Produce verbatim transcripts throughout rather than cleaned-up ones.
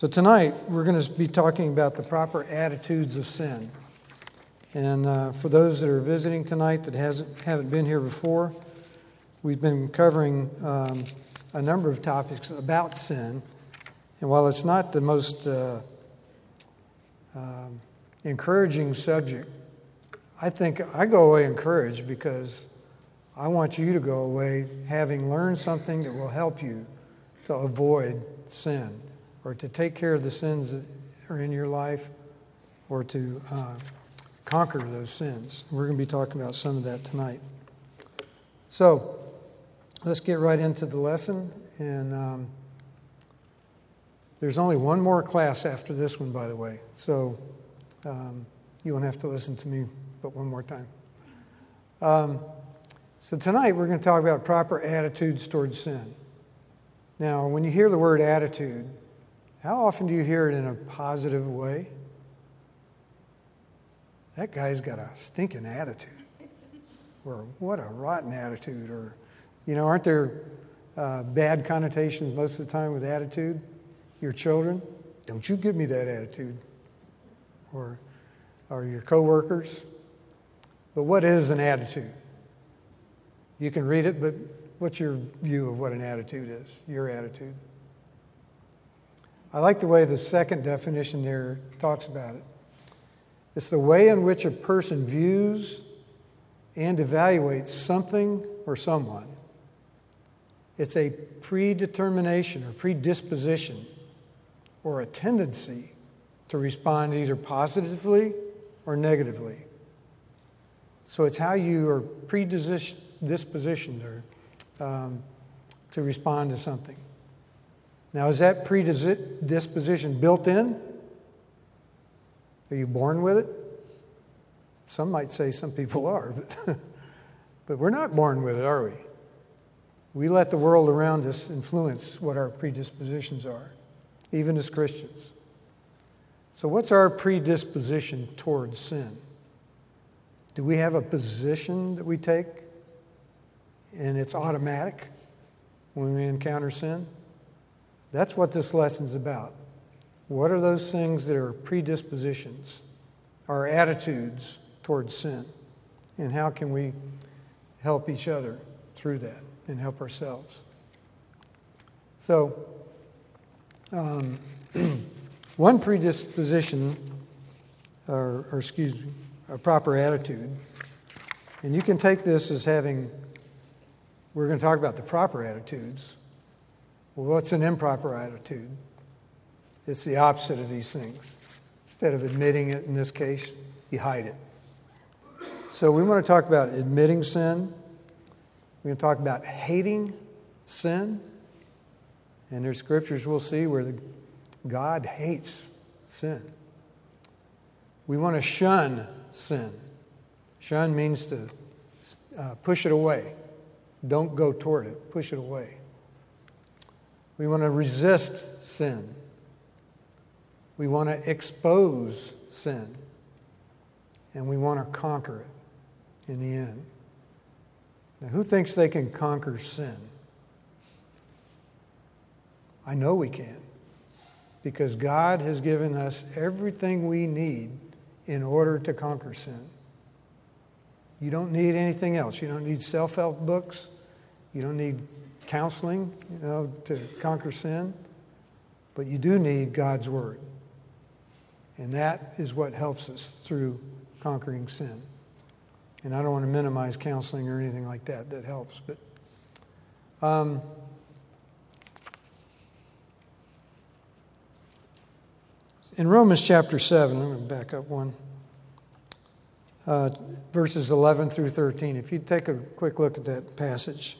So tonight, we're going to be talking about the proper attitudes of sin. And uh, for those that are visiting tonight that hasn't haven't been here before, we've been covering um, a number of topics about sin. And while it's not the most uh, um, encouraging subject, I think I go away encouraged because I want you to go away having learned something that will help you to avoid sin or to take care of the sins that are in your life or to uh, conquer those sins. We're going to be talking about some of that tonight. So let's get right into the lesson. And um, there's only one more class after this one, by the way. So um, you won't have to listen to me but one more time. Um, so tonight we're going to talk about proper attitudes towards sin. Now, when you hear the word attitude, how often do you hear it in a positive way? That guy's got a stinking attitude. Or what a rotten attitude. Or, you know, aren't there uh, bad connotations most of the time with attitude? Your children, don't you give me that attitude. Or, or your coworkers. But what is an attitude? You can read it, but what's your view of what an attitude is? Your attitude. I like the way the second definition there talks about it. It's the way in which a person views and evaluates something or someone. It's a predetermination or predisposition or a tendency to respond either positively or negatively. So it's how you are predispositioned or, um, to respond to something. Now, is that predisposition built in? Are you born with it? Some might say some people are, but, but we're not born with it, are we? We let the world around us influence what our predispositions are, even as Christians. So what's our predisposition towards sin? Do we have a position that we take and it's automatic when we encounter sin? That's what this lesson's about. What are those things that are predispositions, our attitudes towards sin? And how can we help each other through that and help ourselves? So, um, one predisposition, or, or excuse me, a proper attitude, and you can take this as having, we're going to talk about the proper attitudes. Well, what's an improper attitude? It's the opposite of these things. Instead of admitting it, in this case, you hide it. So we want to talk about admitting sin. We're going to talk about hating sin. And there's scriptures we'll see where the, God hates sin. We want to shun sin. Shun means to uh, push it away. Don't go toward it. Push it away. We want to resist sin. We want to expose sin. And we want to conquer it in the end. Now, who thinks they can conquer sin? I know we can. Because God has given us everything we need in order to conquer sin. You don't need anything else. You don't need self-help books. You don't need counseling, you know, to conquer sin. But you do need God's Word. And that is what helps us through conquering sin. And I don't want to minimize counseling or anything like that. That helps. But um, in Romans chapter seven, I'm going to back up one, uh, verses eleven through thirteen. If you take a quick look at that passage.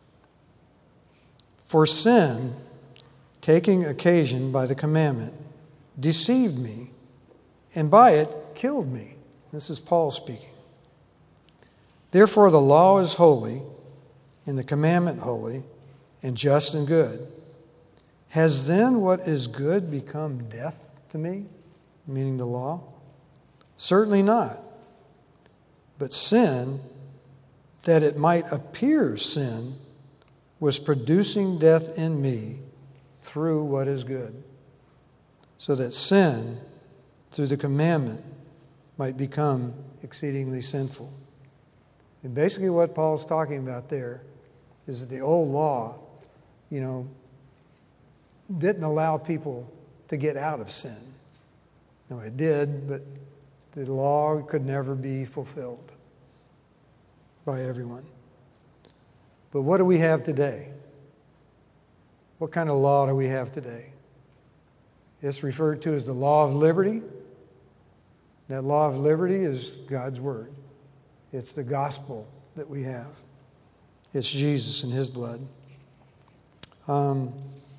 For sin, taking occasion by the commandment, deceived me, and by it killed me. This is Paul speaking. Therefore the law is holy, and the commandment holy, and just and good. Has then what is good become death to me? Meaning the law? Certainly not. But sin, that it might appear sin, was producing death in me through what is good. so that sin, through the commandment, might become exceedingly sinful. And basically what Paul's talking about there is that the old law, you know, didn't allow people to get out of sin. No, it did, but the law could never be fulfilled by everyone. But what do we have today? What kind of law do we have today? It's referred to as the law of liberty. That law of liberty is God's word. It's the gospel that we have. It's Jesus and his blood. Um,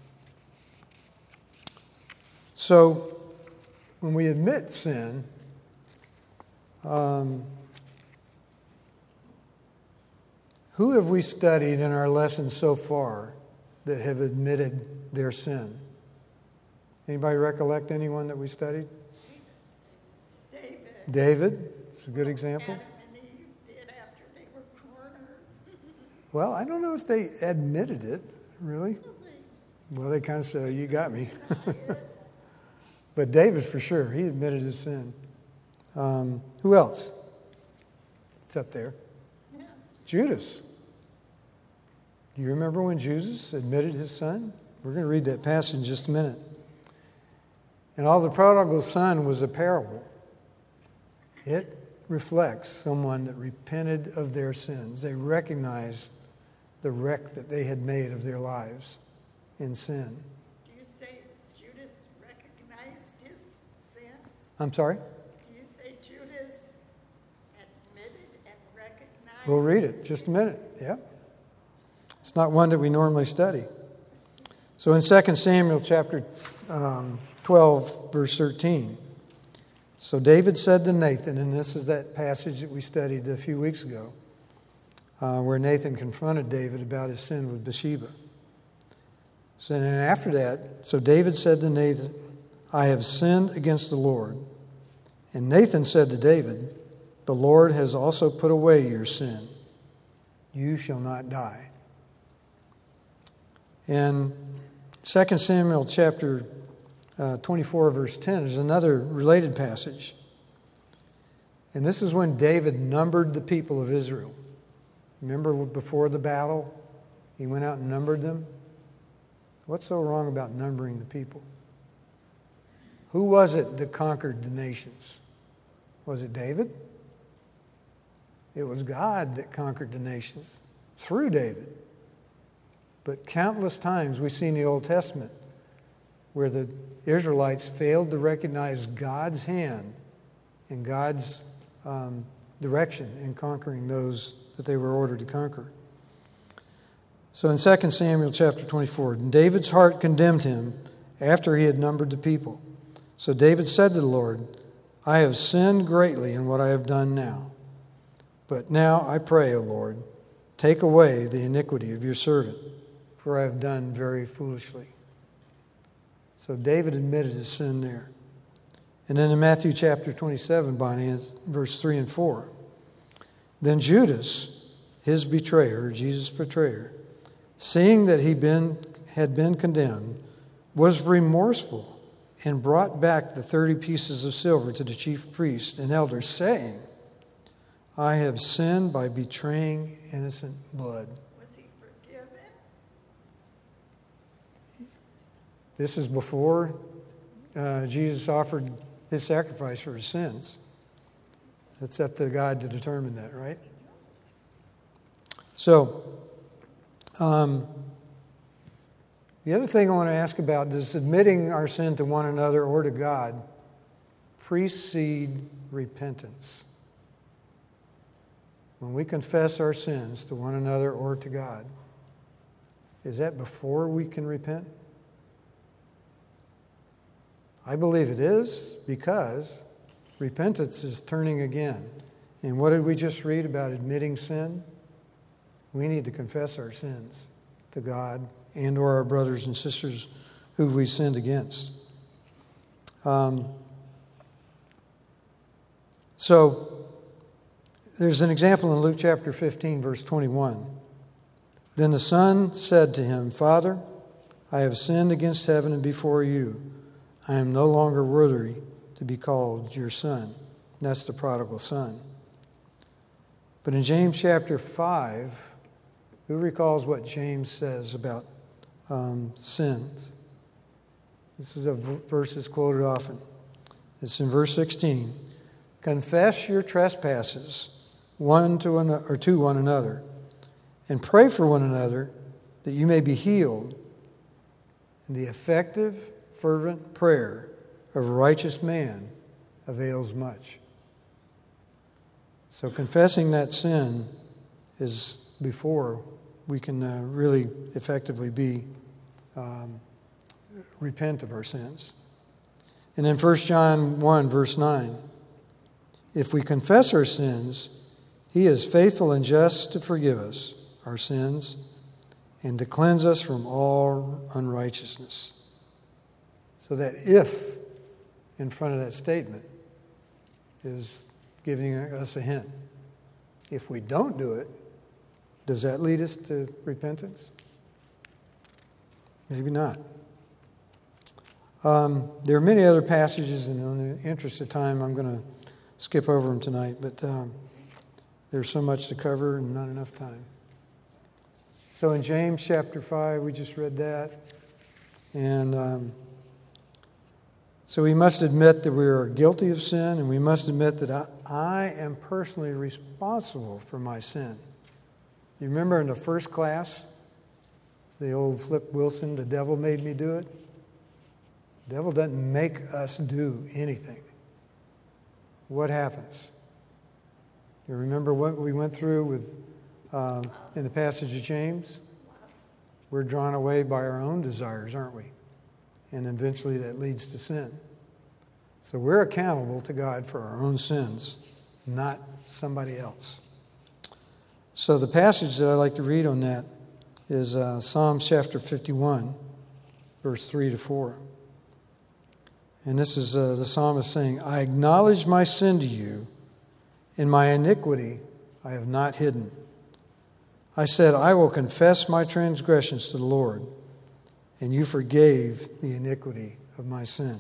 so, when we admit sin, um, who have we studied in our lessons so far that have admitted their sin? Anybody recollect anyone that we studied? David. David. It's a good example. Adam and Eve did after they were cornered. Well, I don't know if they admitted it, really. Well, they kind of said, you got me. But David, for sure, he admitted his sin. Um, who else? It's up there. Yeah. Judas. Do you remember when Judas admitted his son? We're going to read that passage in just a minute. And all the prodigal son was a parable. It reflects someone that repented of their sins. They recognized the wreck that they had made of their lives in sin. Do you say Judas recognized his sin? I'm sorry? Do you say Judas admitted and recognized? We'll read it. Just a minute. Yeah. It's not one that we normally study. So in Second Samuel chapter um, twelve, verse thirteen. So David said to Nathan, and this is that passage that we studied a few weeks ago, uh, where Nathan confronted David about his sin with Bathsheba. So then after that, so David said to Nathan, I have sinned against the Lord. And Nathan said to David, the Lord has also put away your sin. You shall not die. And Second Samuel chapter uh, twenty-four, verse ten is another related passage. And this is when David numbered the people of Israel. Remember before the battle, he went out and numbered them? What's so wrong about numbering the people? Who was it that conquered the nations? Was it David? It was God that conquered the nations through David. But countless times we see in the Old Testament where the Israelites failed to recognize God's hand and God's um, direction in conquering those that they were ordered to conquer. So in Second Samuel chapter twenty-four, David's heart condemned him after he had numbered the people. So David said to the Lord, I have sinned greatly in what I have done now. But now I pray, O Lord, take away the iniquity of your servant, for I have done very foolishly. So David admitted his sin there. And then in Matthew chapter twenty-seven, Bonnie, verse three and four, then Judas, his betrayer, Jesus' betrayer, seeing that he been, had been condemned, was remorseful and brought back the thirty pieces of silver to the chief priest and elders, saying, I have sinned by betraying innocent blood. Was he forgiven? This is before uh, Jesus offered his sacrifice for his sins. It's up to God to determine that, right? So, um, the other thing I want to ask about, does admitting our sin to one another or to God precede repentance? When we confess our sins to one another or to God, is that before we can repent? I believe it is, because repentance is turning again. And what did we just read about admitting sin? We need to confess our sins to God and or our brothers and sisters who we sinned against. Um, so, there's an example in Luke chapter fifteen, verse twenty-one. Then the son said to him, Father, I have sinned against heaven and before you. I am no longer worthy to be called your son. And that's the prodigal son. But in James chapter five, who recalls what James says about um, sins? This is a verse that's quoted often. It's in verse sixteen. Confess your trespasses one to an, or to one another, and pray for one another that you may be healed. And the effective, fervent prayer of a righteous man avails much. So confessing that sin is before we can uh, really effectively be um, repent of our sins. And in First John one, verse nine, if we confess our sins, he is faithful and just to forgive us our sins and to cleanse us from all unrighteousness. So that if in front of that statement is giving us a hint. If we don't do it, does that lead us to repentance? Maybe not. Um, there are many other passages, and in the interest of time, I'm going to skip over them tonight, but um, there's so much to cover and not enough time. So in James chapter five, we just read that. And um, so we must admit that we are guilty of sin, and we must admit that I, I am personally responsible for my sin. You remember in the first class, the old Flip Wilson, the devil made me do it? The devil doesn't make us do anything. What happens? You remember what we went through with uh, in the passage of James? We're drawn away by our own desires, aren't we? And eventually that leads to sin. So we're accountable to God for our own sins, not somebody else. So the passage that I like to read on that is uh, Psalms chapter fifty-one, verse three to four. And this is uh, the psalmist saying, I acknowledge my sin to you, and my iniquity I have not hidden. I said, I will confess my transgressions to the Lord, and you forgave the iniquity of my sin.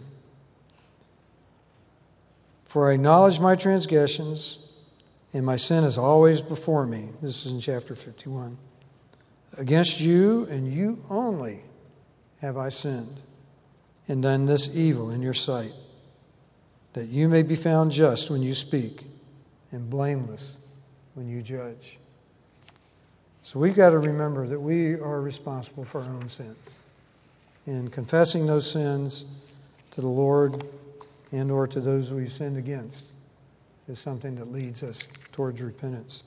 For I acknowledge my transgressions, and my sin is always before me. This is in chapter fifty-one. Against you and you only have I sinned, and done this evil in your sight, that you may be found just when you speak, and blameless when you judge. So we've got to remember that we are responsible for our own sins. And confessing those sins to the Lord and or to those we've sinned against is something that leads us towards repentance.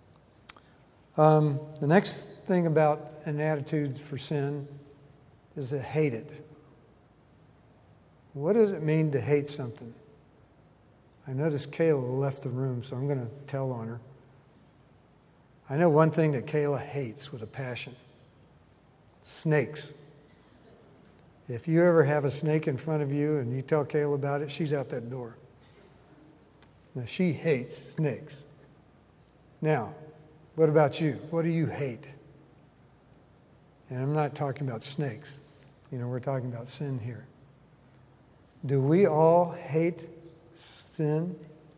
Um, the next thing about an attitude for sin is to hate it. What does it mean to hate something? I noticed Kayla left the room, so I'm going to tell on her. I know one thing that Kayla hates with a passion. Snakes. If you ever have a snake in front of you and you tell Kayla about it, she's out that door. Now, she hates snakes. Now, what about you? What do you hate? And I'm not talking about snakes. You know, we're talking about sin here. Do we all hate sin?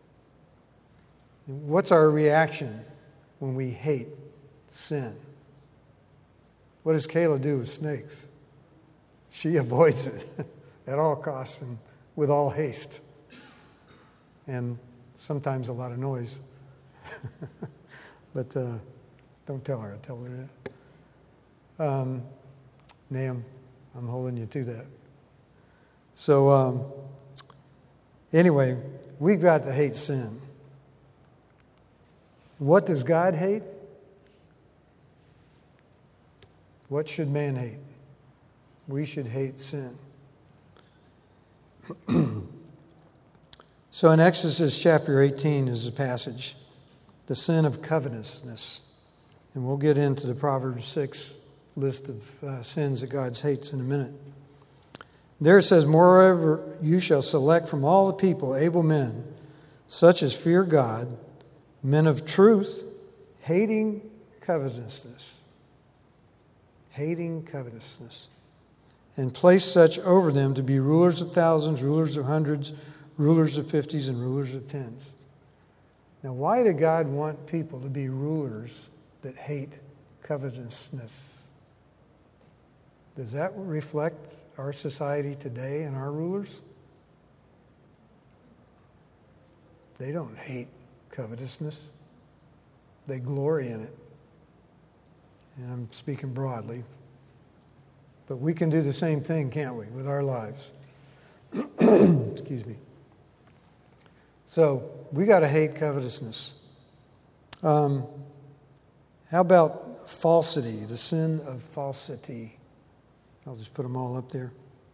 What's our reaction when we hate sin? What does Kayla do with snakes? She avoids it at all costs and with all haste. And sometimes a lot of noise. But uh, don't tell her. Tell her that. Um, Nam, I'm holding you to that. So um, anyway, we've got to hate sin. What does God hate? What should man hate? We should hate sin. So in Exodus chapter eighteen is a passage, the sin of covetousness. And we'll get into the Proverbs six list of uh, sins that God hates in a minute. There it says, moreover, you shall select from all the people able men, such as fear God, men of truth, hating covetousness. Hating covetousness. and placed such over them to be rulers of thousands, rulers of hundreds, rulers of fifties, and rulers of tens. Now, why did God want people to be rulers that hate covetousness? Does that reflect our society today and our rulers? They don't hate covetousness. They glory in it. And I'm speaking broadly. But we can do the same thing, can't we, with our lives? Excuse me. So we got to hate covetousness. Um, how about falsity, the sin of falsity? I'll just put them all up there.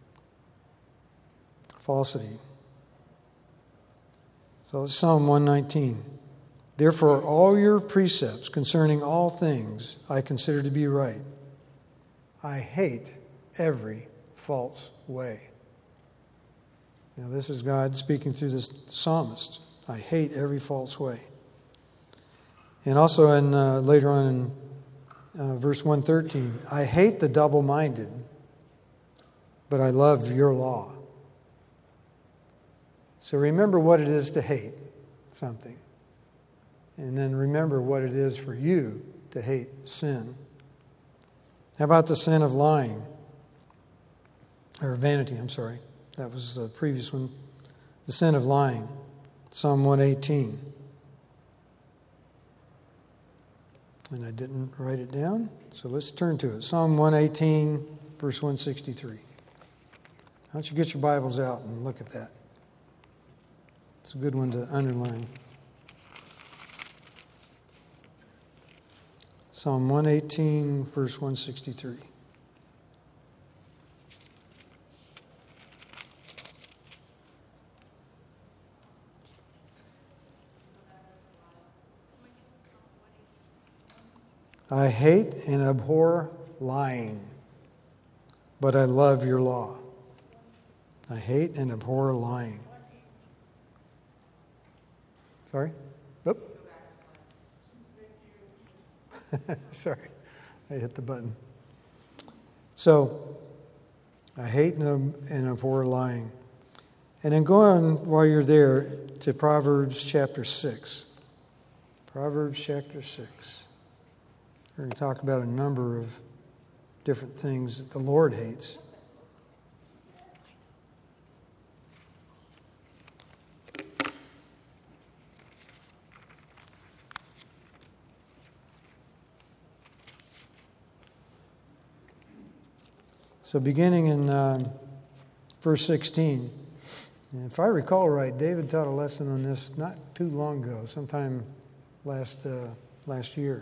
Falsity. So it's Psalm one nineteen. Therefore, all your precepts concerning all things I consider to be right. I hate every false way. Now, this is God speaking through this psalmist. I hate every false way. And also in uh, later on in uh, verse one thirteen, I hate the double-minded, but I love your law. So remember what it is to hate something. And then remember what it is for you to hate sin. How about the sin of lying? Or vanity, I'm sorry. That was the previous one. The sin of lying. Psalm one eighteen. And I didn't write it down, so let's turn to it. Psalm one eighteen, verse one sixty-three. Why don't you get your Bibles out and look at that? It's a good one to underline. Psalm one eighteen, verse one sixty-three. I hate and abhor lying, but I love your law. I hate and abhor lying. Sorry? Oop. Sorry, I hit the button. So, I hate and abhor lying. And then go on while you're there to Proverbs chapter six. Proverbs chapter six. We're going to talk about a number of different things that the Lord hates. So beginning in uh, verse sixteen, and if I recall right, David taught a lesson on this not too long ago, sometime last uh, last year.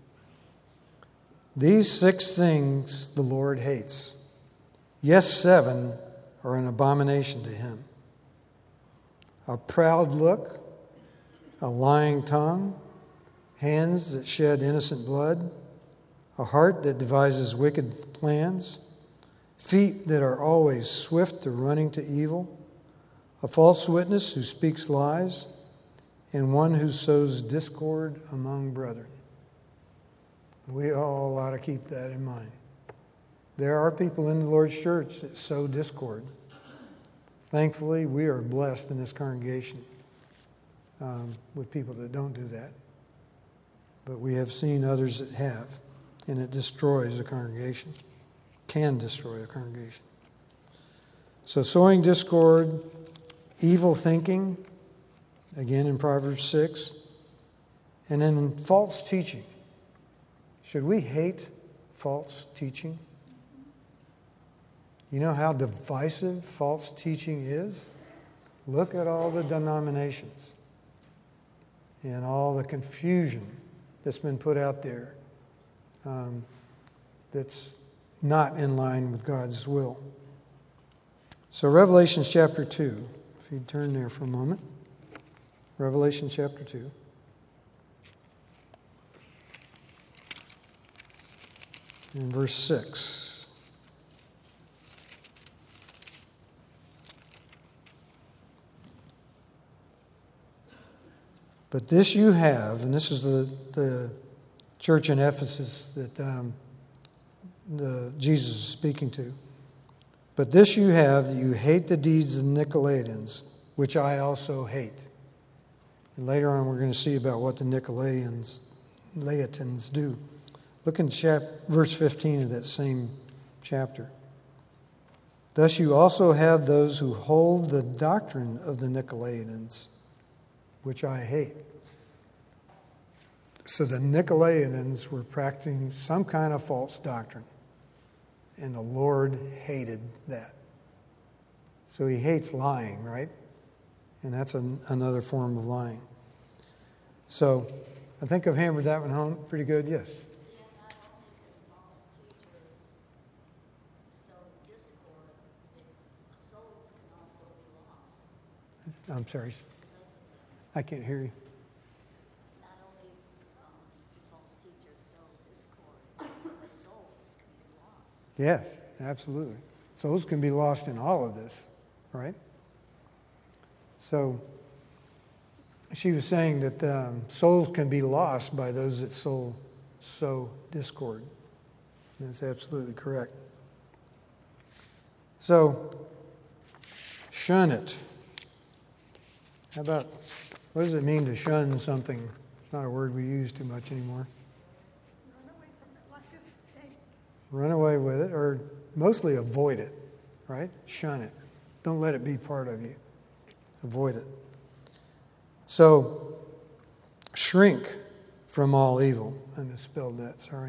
These six things the Lord hates. Yes, seven are an abomination to him. A proud look, a lying tongue, hands that shed innocent blood, a heart that devises wicked plans, feet that are always swift to running to evil, a false witness who speaks lies, and one who sows discord among brethren. We all ought to keep that in mind. There are people in the Lord's church that sow discord. Thankfully, we are blessed in this congregation um, with people that don't do that. But we have seen others that have, and it destroys a congregation, can destroy a congregation. So sowing discord, evil thinking, again in Proverbs six, and then false teaching. Should we hate false teaching? You know how divisive false teaching is? Look at all the denominations and all the confusion that's been put out there um, that's not in line with God's will. So Revelation chapter two, if you'd turn there for a moment. Revelation chapter two. In verse six. But this you have, and this is the, the church in Ephesus that um, the, Jesus is speaking to. But this you have, that you hate the deeds of the Nicolaitans, which I also hate. And later on we're going to see about what the Nicolaitans Laitans do. Look in chap- verse fifteen of that same chapter. Thus you also have those who hold the doctrine of the Nicolaitans, which I hate. So the Nicolaitans were practicing some kind of false doctrine, and the Lord hated that. So he hates lying, right? And that's an, another form of lying. So I think I've hammered that one home pretty good, yes? Yeah, not only can false teachers sow discord, it, souls can also be lost. I'm sorry. I can't hear you. Not only um, do false teachers sow discord, but souls can be lost. Yes, absolutely. Souls can be lost in all of this, right? So she was saying that um, souls can be lost by those that sow, sow discord. That's absolutely correct. So, shun it. How about, what does it mean to shun something? It's not a word we use too much anymore. Run away from it like a snake. Run away with it, or mostly avoid it, right? Shun it. Don't let it be part of you. Avoid it. So, shrink from all evil. I misspelled that, sorry.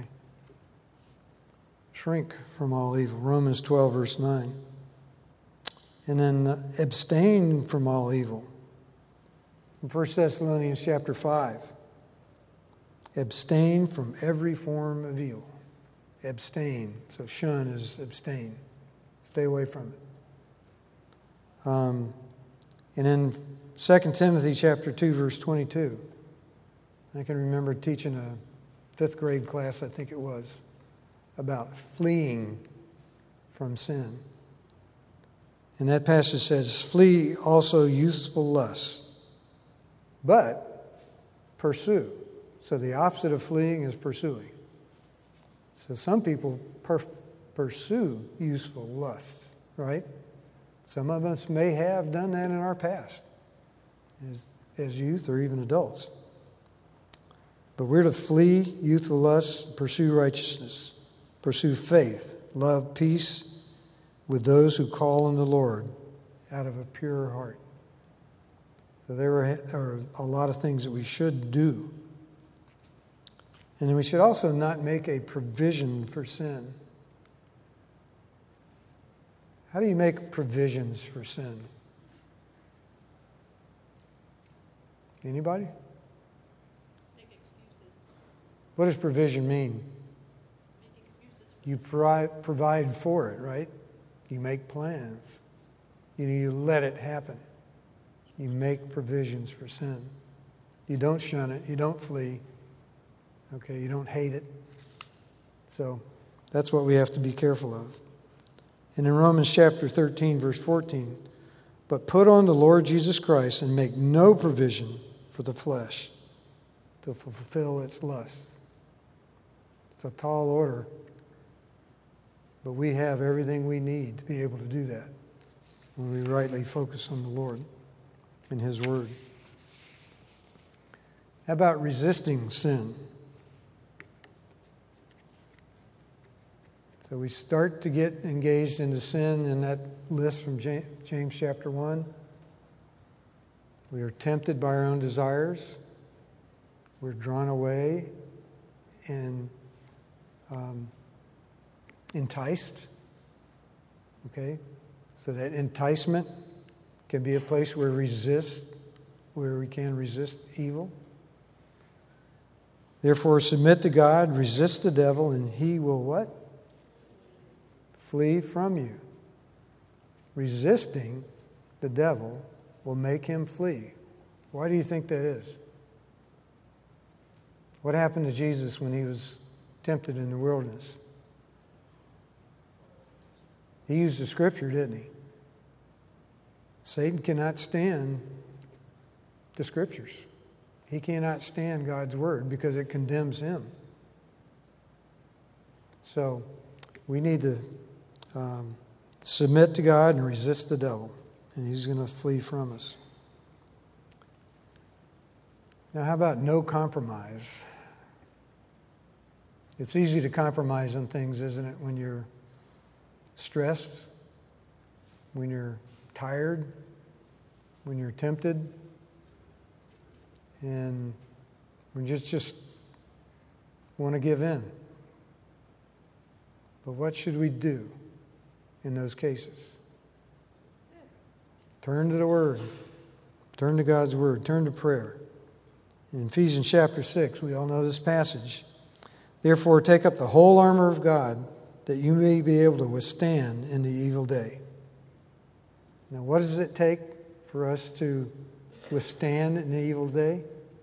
Shrink from all evil. Romans twelve, verse nine. And then uh, abstain from all evil. In First Thessalonians chapter five. Abstain from every form of evil. Abstain. So shun is abstain. Stay away from it. Um, and in Second Timothy chapter two, verse twenty-two. I can remember teaching a fifth grade class, I think it was, about fleeing from sin. And that passage says, flee also youthful lusts, but pursue. So the opposite of fleeing is pursuing. So some people per- pursue youthful lusts, right? Some of us may have done that in our past as, as youth or even adults. But we're to flee youthful lusts, pursue righteousness, pursue faith, love, peace with those who call on the Lord out of a pure heart. So there are, are a lot of things that we should do. And then we should also not make a provision for sin. How do you make provisions for sin? Anybody? Make excuses. What does provision mean? Make excuses. You pro- provide for it, right? You make plans. You, you let it happen. You make provisions for sin. You don't shun it. You don't flee. Okay, you don't hate it. So that's what we have to be careful of. And in Romans chapter thirteen, verse fourteen, but put on the Lord Jesus Christ and make no provision for the flesh to fulfill its lusts. It's a tall order, but we have everything we need to be able to do that when we rightly focus on the Lord and His Word. How about resisting sin? So we start to get engaged into sin in that list from James chapter one. We are tempted by our own desires. We're drawn away and um, enticed. Okay? So that enticement can be a place where we resist, where we can resist evil. Therefore, submit to God, resist the devil, and he will what? Flee from you. Resisting the devil will make him flee. Why do you think that is? What happened to Jesus when he was tempted in the wilderness? He used the scripture, didn't he? Satan cannot stand the scriptures. He cannot stand God's word because it condemns him. So we need to um, Submit to God and resist the devil, and he's going to flee from us. Now, how about no compromise? It's easy to compromise on things, isn't it, when you're stressed, when you're tired, when you're tempted, and when you just, just want to give in. But what should we do in those cases? Turn to the Word. Turn to God's Word. Turn to prayer. In Ephesians chapter six, we all know this passage. Therefore, take up the whole armor of God, that you may be able to withstand in the evil day. Now, what does it take for us to withstand in the evil day?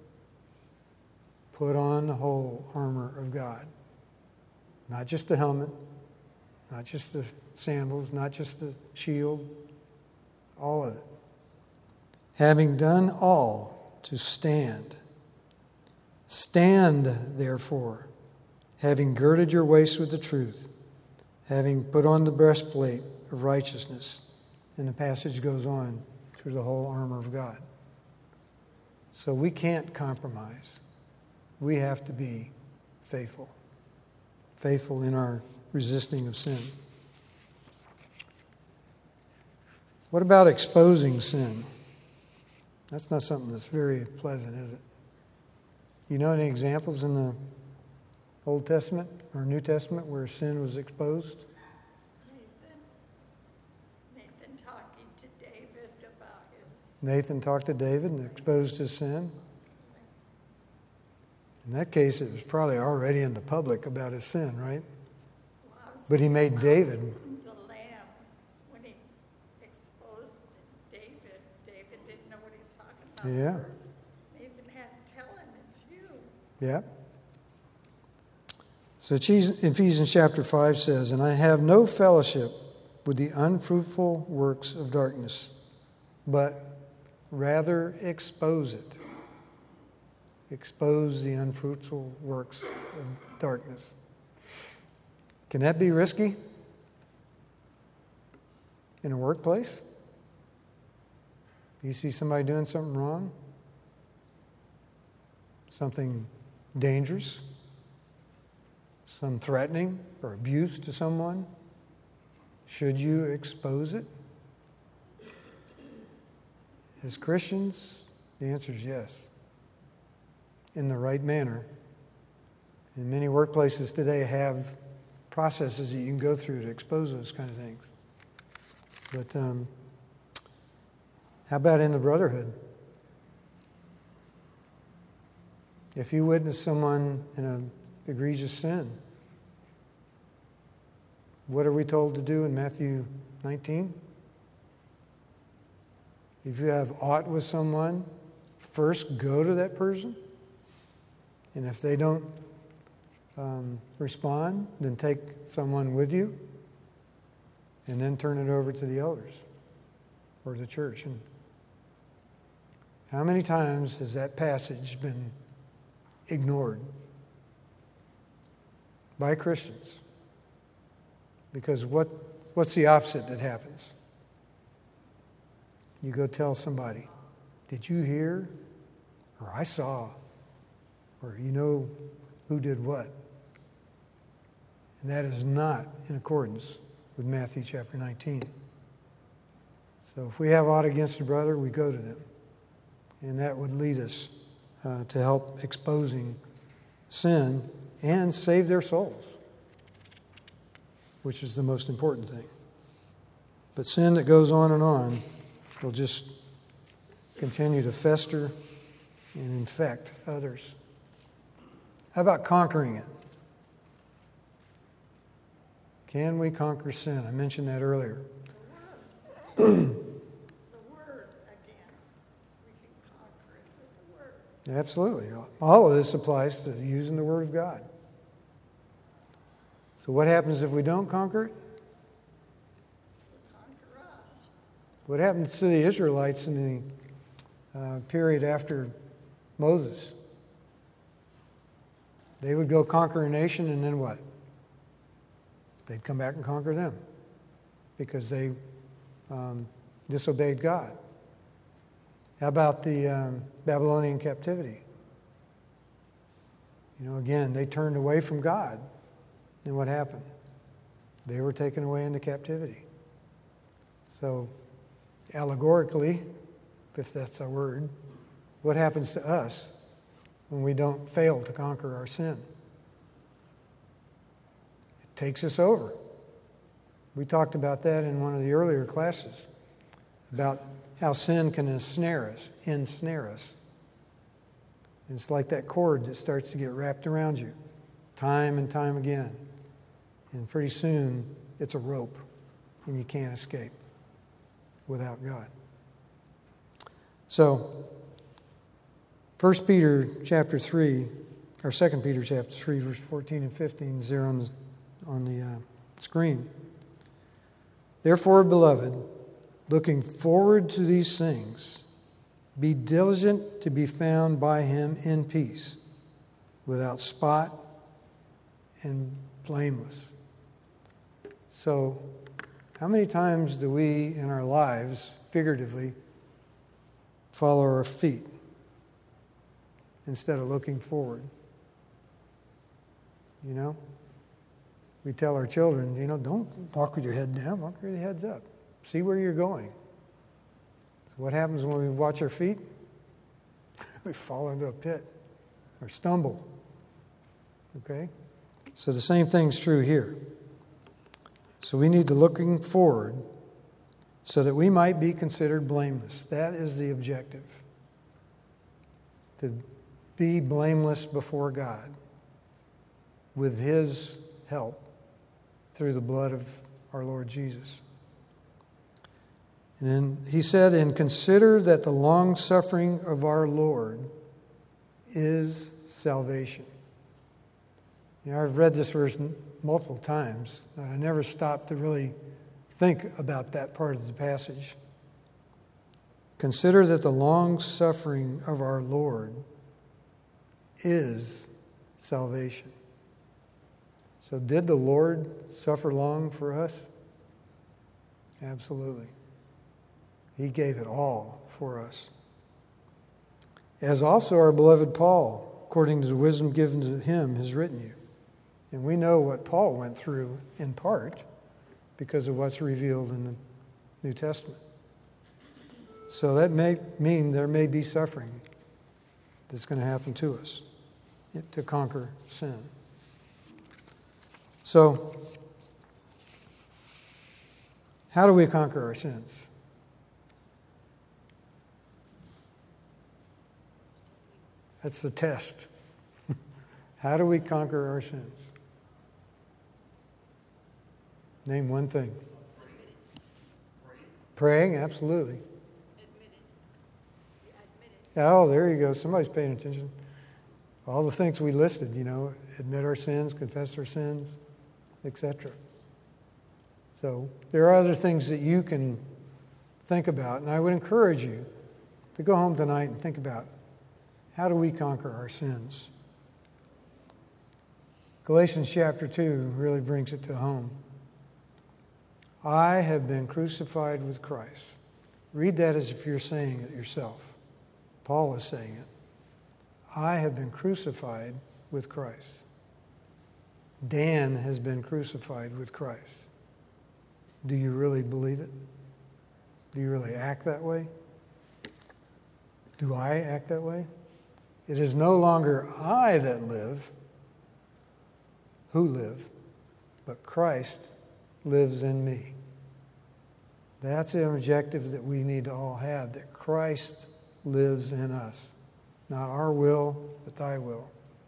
Put on the whole armor of God. Not just the helmet, not just the sandals, not just the shield, all of it. Having done all, to stand. Stand, therefore, having girded your waist with the truth, having put on the breastplate of righteousness. And the passage goes on through the whole armor of God. So we can't compromise. We have to be faithful. Faithful in our resisting of sin. What about exposing sin? That's not something that's very pleasant, is it? You know any examples in the Old Testament or New Testament where sin was exposed? Nathan, Nathan talking to David about his... Nathan talked to David and exposed his sin. In that case, it was probably already in the public about his sin, right? But he made David. The lamb, when he exposed David, David didn't know what he was talking about. Yeah. First. Nathan had to tell him, it's you. Yeah. So Ephesians chapter five says, and I have no fellowship with the unfruitful works of darkness, but rather expose it. Expose the unfruitful works of darkness. Can that be risky? In a workplace? You see somebody doing something wrong? Something dangerous? Some threatening or abuse to someone? Should you expose it? As Christians, the answer is yes. In the right manner. And many workplaces today have processes that you can go through to expose those kind of things. But um, how about in the brotherhood? If you witness someone in an egregious sin, what are we told to do in Matthew nineteen? If you have aught with someone, first go to that person. And if they don't um, respond, then take someone with you and then turn it over to the elders or the church. And how many times has that passage been ignored by Christians? Because what, what's the opposite that happens? You go tell somebody, did you hear? Or I saw. Or you know who did what. And that is not in accordance with Matthew chapter nineteen. So if we have aught against a brother, we go to them. And that would lead us uh, to help exposing sin and save their souls, which is the most important thing. But sin that goes on and on will just continue to fester and infect others. How about conquering it? Can we conquer sin? I mentioned that earlier. The word again. We can conquer it with the word. Absolutely. All of this applies to using the Word of God. So what happens if we don't conquer it? Conquer us. What happened to the Israelites in the uh, period after Moses? They would go conquer a nation, and then what? They'd come back and conquer them. because they um, disobeyed God. How about the um, Babylonian captivity? You know, again, they turned away from God. And what happened? They were taken away into captivity. So, allegorically, if that's a word, what happens to us when we don't fail to conquer our sin? It takes us over. We talked about that in one of the earlier classes, about how sin can ensnare us, ensnare us. And it's like that cord that starts to get wrapped around you time and time again. And pretty soon, it's a rope, and you can't escape without God. So, First Peter chapter three, or Second Peter chapter three, verse fourteen and fifteen is there on the, on the uh, screen. Therefore, beloved, looking forward to these things, be diligent to be found by him in peace, without spot and blameless. So, how many times do we in our lives, figuratively, follow our feet instead of looking forward? You know? We tell our children, you know, don't walk with your head down, walk with your heads up. See where you're going. So what happens when we watch our feet? We fall into a pit or stumble. Okay? So the same thing's true here. So we need to looking forward so that we might be considered blameless. That is the objective. To be blameless before God with his help through the blood of our Lord Jesus. And then he said, and consider that the long suffering of our Lord is salvation. You know, I've read this verse multiple times. I never stopped to really think about that part of the passage. Consider that the long suffering of our Lord is salvation. So did the Lord suffer long for us? Absolutely. He gave it all for us. As also our beloved Paul, according to the wisdom given to him, has written you. And we know what Paul went through in part because of what's revealed in the New Testament. So that may mean there may be suffering that's going to happen to us to conquer sin. So, how do we conquer our sins? That's the test. How do we conquer our sins? Name one thing. Praying, absolutely. Oh, there you go. Somebody's paying attention. All the things we listed, you know, admit our sins, confess our sins, et cetera. So there are other things that you can think about, and I would encourage you to go home tonight and think about, how do we conquer our sins? Galatians chapter two really brings it to home. I have been crucified with Christ. Read that as if you're saying it yourself. Paul is saying it. I have been crucified with Christ. Dan has been crucified with Christ. Do you really believe it? Do you really act that way? Do I act that way? It is no longer I that live, who live, but Christ lives in me. That's an objective that we need to all have, that Christ lives in us. Not our will, but thy will.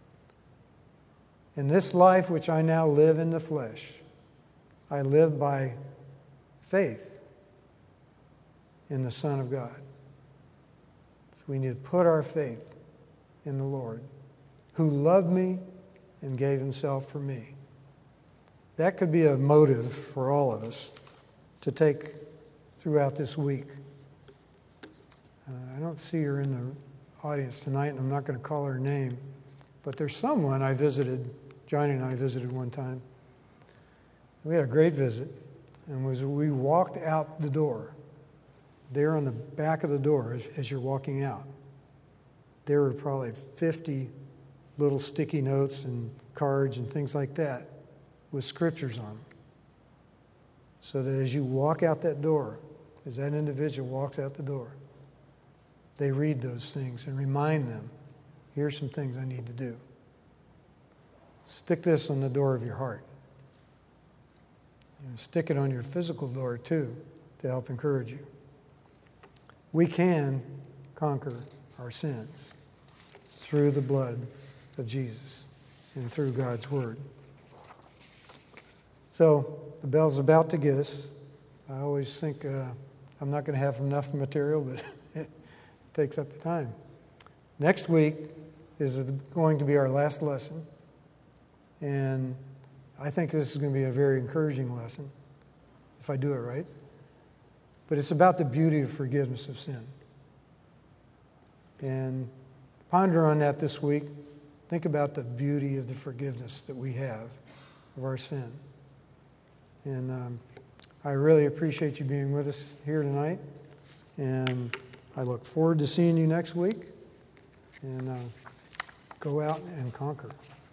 In this life which I now live in the flesh, I live by faith in the Son of God. So we need to put our faith in the Lord, who loved me and gave himself for me. That could be a motive for all of us to take throughout this week. Uh, I don't see her in the audience tonight, and I'm not going to call her name, but there's someone I visited, Johnny and I visited one time. We had a great visit. And as we walked out the door, there on the back of the door, as, as you're walking out, there were probably fifty little sticky notes and cards and things like that with scriptures on them. So that as you walk out that door, as that individual walks out the door, they read those things and remind them, here's some things I need to do. Stick this on the door of your heart. And stick it on your physical door too to help encourage you. We can conquer our sins through the blood of Jesus and through God's Word. So the bell's about to get us. I always think uh, I'm not going to have enough material, but it takes up the time. Next week is going to be our last lesson. And I think this is going to be a very encouraging lesson, if I do it right. But it's about the beauty of forgiveness of sin. And ponder on that this week. Think about the beauty of the forgiveness that we have of our sin. And um, I really appreciate you being with us here tonight. And I look forward to seeing you next week. And uh, go out and conquer.